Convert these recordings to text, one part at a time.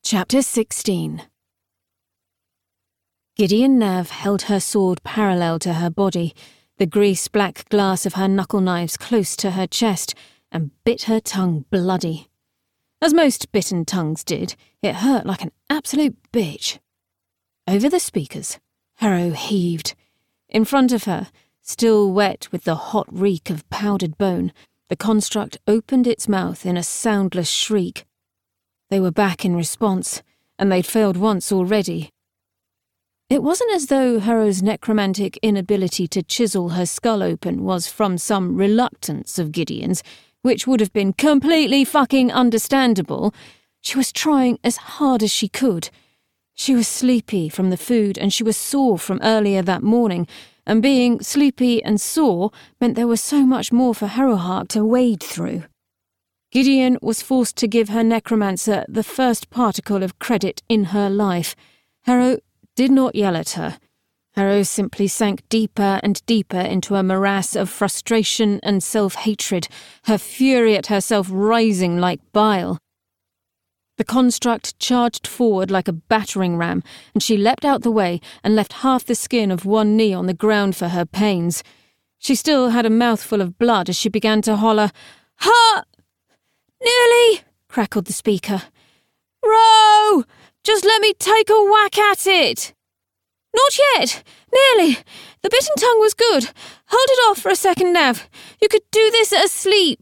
Chapter 16. Gideon Nav held her sword parallel to her body, the grease-black glass of her knuckle-knives close to her chest, and bit her tongue bloody. As most bitten tongues did, it hurt like an absolute bitch. Over the speakers, Harrow heaved. In front of her, still wet with the hot reek of powdered bone, the construct opened its mouth in a soundless shriek. They were back in response, and they'd failed once already. It wasn't as though Harrow's necromantic inability to chisel her skull open was from some reluctance of Gideon's, which would have been completely fucking understandable. She was trying as hard as she could. She was sleepy from the food, and she was sore from earlier that morning, and being sleepy and sore meant there was so much more for Harrowhark to wade through. Gideon was forced to give her necromancer the first particle of credit in her life. Harrow did not yell at her. Harrow simply sank deeper and deeper into a morass of frustration and self-hatred, her fury at herself rising like bile. The construct charged forward like a battering ram, and she leapt out the way and left half the skin of one knee on the ground for her pains. She still had a mouthful of blood as she began to holler, "Ha! Nearly!" crackled the speaker. "Row! Just let me take a whack at it!" "Not yet! Nearly! The bitten tongue was good. Hold it off for a second, Nav. You could do this asleep."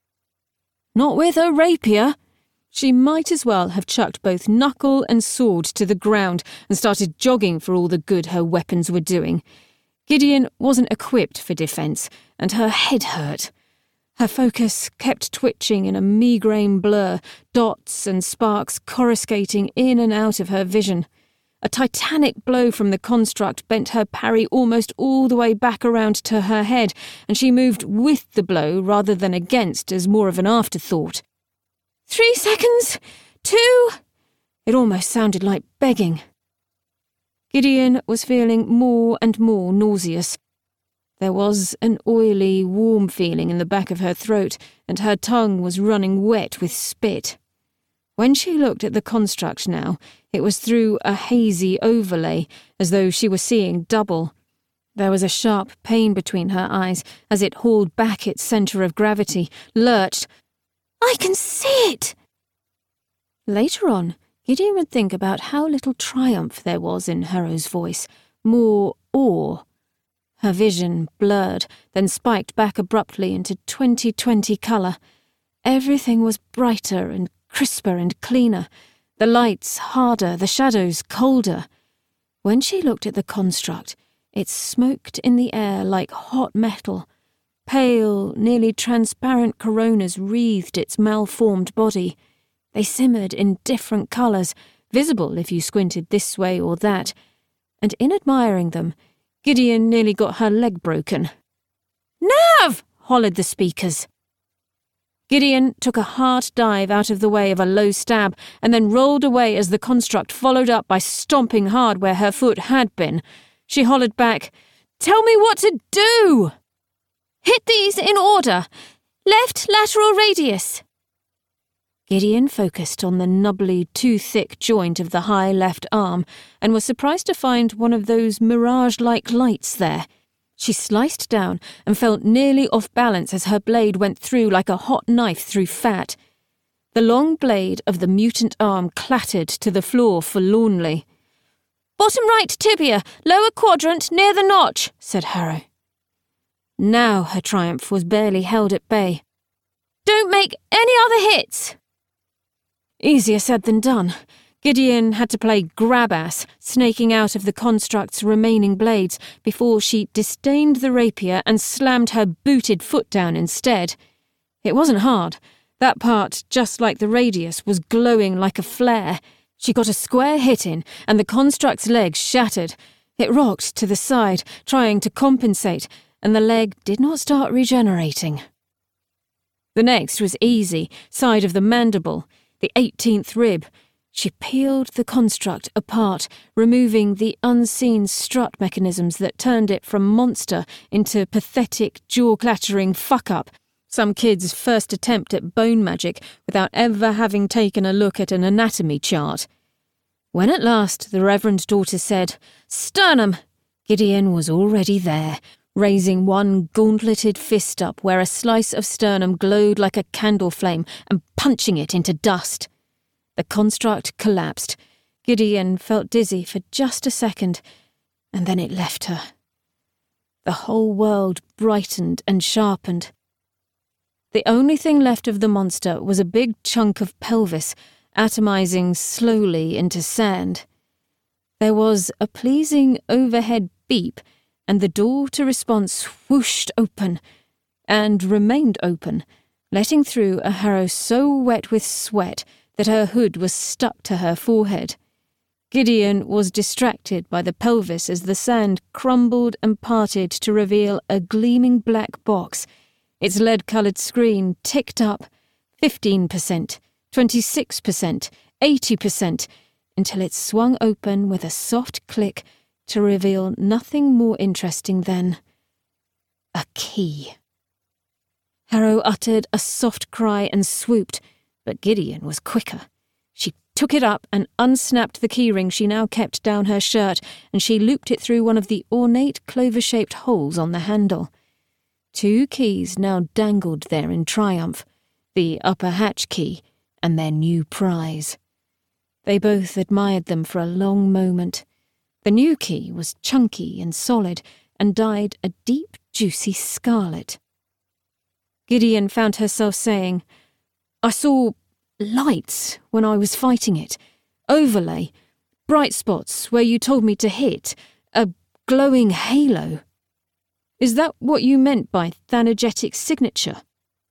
Not with a rapier. She might as well have chucked both knuckle and sword to the ground and started jogging for all the good her weapons were doing. Gideon wasn't equipped for defence, and her head hurt. Her focus kept twitching in a migraine blur, dots and sparks coruscating in and out of her vision. A titanic blow from the construct bent her parry almost all the way back around to her head, and she moved with the blow rather than against as more of an afterthought. 3 seconds! 2! It almost sounded like begging. Gideon was feeling more and more nauseous. There was an oily, warm feeling in the back of her throat, and her tongue was running wet with spit. When she looked at the construct now, it was through a hazy overlay, as though she were seeing double. There was a sharp pain between her eyes as it hauled back its centre of gravity, lurched. "I can see it!" Later on, Gideon would think about how little triumph there was in Harrow's voice, more awe. Her vision blurred, then spiked back abruptly into 20/20 colour. Everything was brighter and crisper and cleaner, the lights harder, the shadows colder. When she looked at the construct, it smoked in the air like hot metal. Pale, nearly transparent coronas wreathed its malformed body. They simmered in different colours, visible if you squinted this way or that, and in admiring them, Gideon nearly got her leg broken. "Nav!" hollered the speakers. Gideon took a hard dive out of the way of a low stab and then rolled away as the construct followed up by stomping hard where her foot had been. She hollered back, "Tell me what to do!" "Hit these in order. Left lateral radius." Gideon focused on the nubbly, too-thick joint of the high left arm and was surprised to find one of those mirage-like lights there. She sliced down and felt nearly off balance as her blade went through like a hot knife through fat. The long blade of the mutant arm clattered to the floor forlornly. "Bottom right tibia, lower quadrant, near the notch," said Harrow. Now her triumph was barely held at bay. "Don't make any other hits!" Easier said than done. Gideon had to play grab-ass, snaking out of the construct's remaining blades before she disdained the rapier and slammed her booted foot down instead. It wasn't hard. That part, just like the radius, was glowing like a flare. She got a square hit in, and the construct's leg shattered. It rocked to the side, trying to compensate, and the leg did not start regenerating. The next was easy, side of the mandible, the 18th rib. She peeled the construct apart, removing the unseen strut mechanisms that turned it from monster into pathetic, jaw-clattering fuck-up, Some kid's first attempt at bone magic without ever having taken a look at an anatomy chart. When at last the Reverend daughter said, "Sternum," Gideon was already there, raising one gauntleted fist up where a slice of sternum glowed like a candle flame and punching it into dust. The construct collapsed. Gideon felt dizzy for just a second, and then it left her. The whole world brightened and sharpened. The only thing left of the monster was a big chunk of pelvis, atomizing slowly into sand. There was a pleasing overhead beep, and the door to response whooshed open, and remained open, letting through a Harrow so wet with sweat that her hood was stuck to her forehead. Gideon was distracted by the pelvis as the sand crumbled and parted to reveal a gleaming black box. Its lead-coloured screen ticked up 15%, 26%, 80%, until it swung open with a soft click to reveal nothing more interesting than a key. Harrow uttered a soft cry and swooped, but Gideon was quicker. She took it up and unsnapped the keyring she now kept down her shirt, and she looped it through one of the ornate clover-shaped holes on the handle. 2 keys now dangled there in triumph, the upper hatch key and their new prize. They both admired them for a long moment. The new key was chunky and solid and dyed a deep, juicy scarlet. Gideon found herself saying, "I saw lights when I was fighting it. Overlay. Bright spots where you told me to hit. A glowing halo. Is that what you meant by Thanagetic signature?"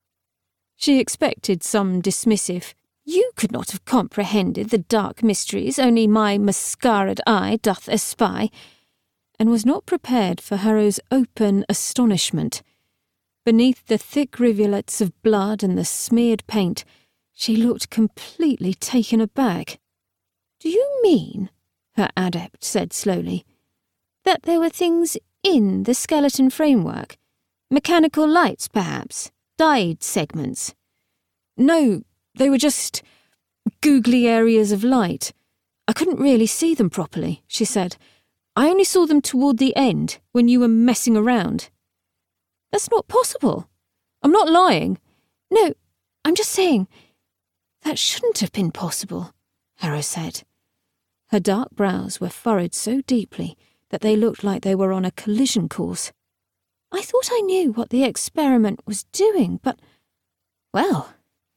She expected some dismissive, "You could not have comprehended the dark mysteries only my mascaraed eye doth espy," and was not prepared for Harrow's open astonishment. Beneath the thick rivulets of blood and the smeared paint, she looked completely taken aback. "Do you mean," her adept said slowly, "that there were things in the skeleton framework? Mechanical lights, perhaps? Dyed segments?" "No, they were just googly areas of light. I couldn't really see them properly," she said. "I only saw them toward the end, when you were messing around." "That's not possible. I'm not lying. No, I'm just saying, that shouldn't have been possible," Harrow said. Her dark brows were furrowed so deeply that they looked like they were on a collision course. "I thought I knew what the experiment was doing, but, well,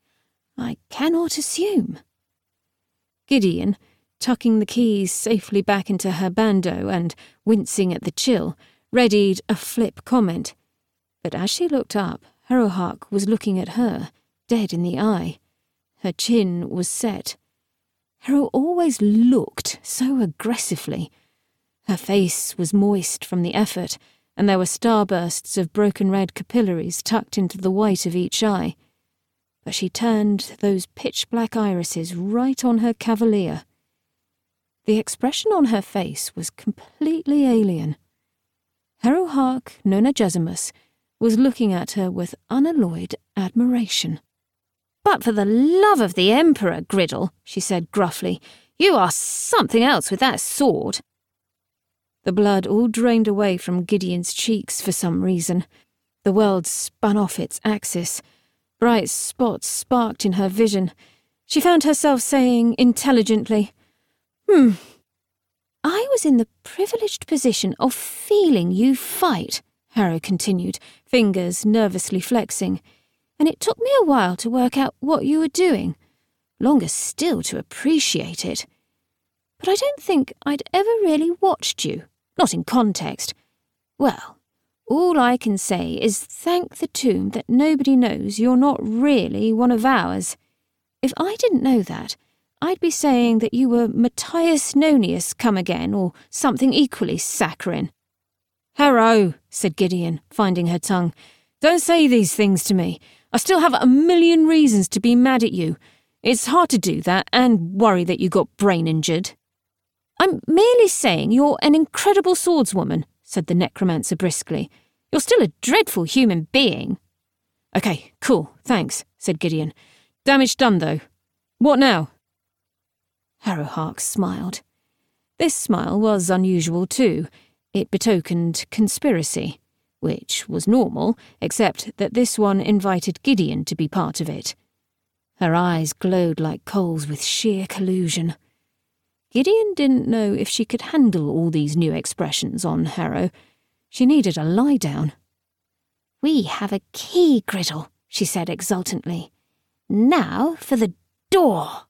I cannot assume." Gideon, tucking the keys safely back into her bandeau and wincing at the chill, readied a flip comment. But as she looked up, Harrowhark was looking at her, dead in the eye. Her chin was set. Harrow always looked so aggressively. Her face was moist from the effort, and there were starbursts of broken red capillaries tucked into the white of each eye. But she turned those pitch-black irises right on her cavalier. The expression on her face was completely alien. Harrowhark Nonagesimus was looking at her with unalloyed admiration. "But for the love of the Emperor, Griddle," she said gruffly, "you are something else with that sword." The blood all drained away from Gideon's cheeks for some reason. The world spun off its axis. Bright spots sparked in her vision. She found herself saying intelligently, "I was in the privileged position of feeling you fight," Harrow continued, fingers nervously flexing, "and it took me a while to work out what you were doing, longer still to appreciate it. But I don't think I'd ever really watched you, not in context. Well, all I can say is thank the tomb that nobody knows you're not really one of ours. If I didn't know that, I'd be saying that you were Matthias Nonius come again, or something equally saccharine." "Harrow," said Gideon, finding her tongue, "don't say these things to me. I still have a million reasons to be mad at you. It's hard to do that and worry that you got brain injured." "I'm merely saying you're an incredible swordswoman," said the necromancer briskly. "You're still a dreadful human being." "Okay, cool, thanks," said Gideon. "Damage done, though. What now?" Harrowhark smiled. This smile was unusual too. It betokened conspiracy, which was normal, except that this one invited Gideon to be part of it. Her eyes glowed like coals with sheer collusion. Gideon didn't know if she could handle all these new expressions on Harrow. She needed a lie-down. "We have a key, Griddle," she said exultantly. "Now for the door."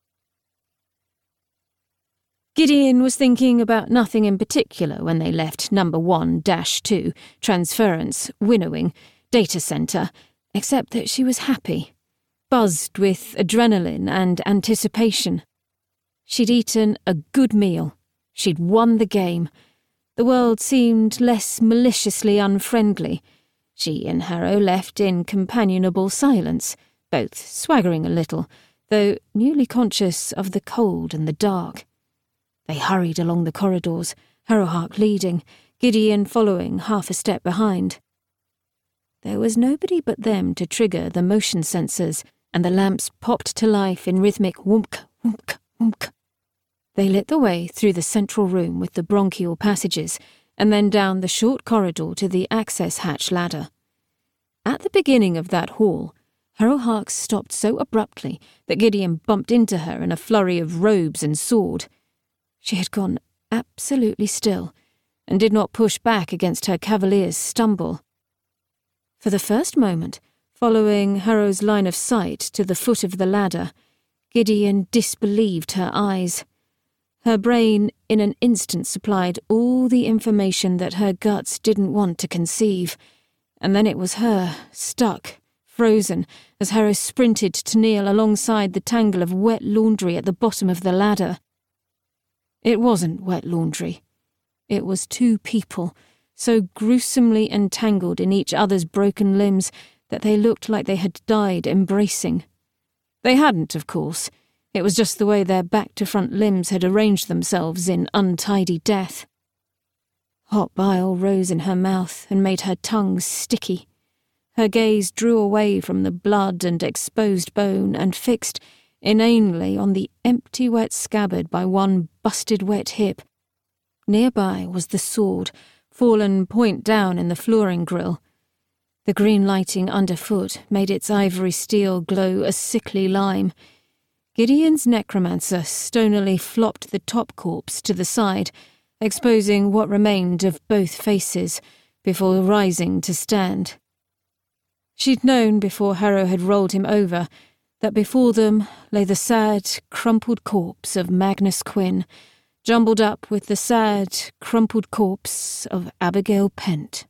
Gideon was thinking about nothing in particular when they left number 1-2, Transference, Winnowing, Data Center, except that she was happy, buzzed with adrenaline and anticipation. She'd eaten a good meal. She'd won the game. The world seemed less maliciously unfriendly. She and Harrow left in companionable silence, both swaggering a little, though newly conscious of the cold and the dark. They hurried along the corridors, Harrowhark leading, Gideon following half a step behind. There was nobody but them to trigger the motion sensors, and the lamps popped to life in rhythmic whoomk, whoomk, whoomk. They lit the way through the central room with the bronchial passages, and then down the short corridor to the access hatch ladder. At the beginning of that hall, Harrowhark stopped so abruptly that Gideon bumped into her in a flurry of robes and sword. She had gone absolutely still, and did not push back against her cavalier's stumble. For the first moment, following Harrow's line of sight to the foot of the ladder, Gideon disbelieved her eyes. Her brain in an instant supplied all the information that her guts didn't want to conceive, and then it was her, stuck, frozen, as Harrow sprinted to kneel alongside the tangle of wet laundry at the bottom of the ladder. It wasn't wet laundry. It was two people, so gruesomely entangled in each other's broken limbs that they looked like they had died embracing. They hadn't, of course. It was just the way their back-to-front limbs had arranged themselves in untidy death. Hot bile rose in her mouth and made her tongue sticky. Her gaze drew away from the blood and exposed bone and fixed inanely on the empty wet scabbard by one busted wet hip. Nearby was the sword, fallen point down in the flooring grill. The green lighting underfoot made its ivory steel glow a sickly lime. Gideon's necromancer stonily flopped the top corpse to the side, exposing what remained of both faces, before rising to stand. She'd known before Harrow had rolled him over that before them lay the sad, crumpled corpse of Magnus Quinn, jumbled up with the sad, crumpled corpse of Abigail Pent.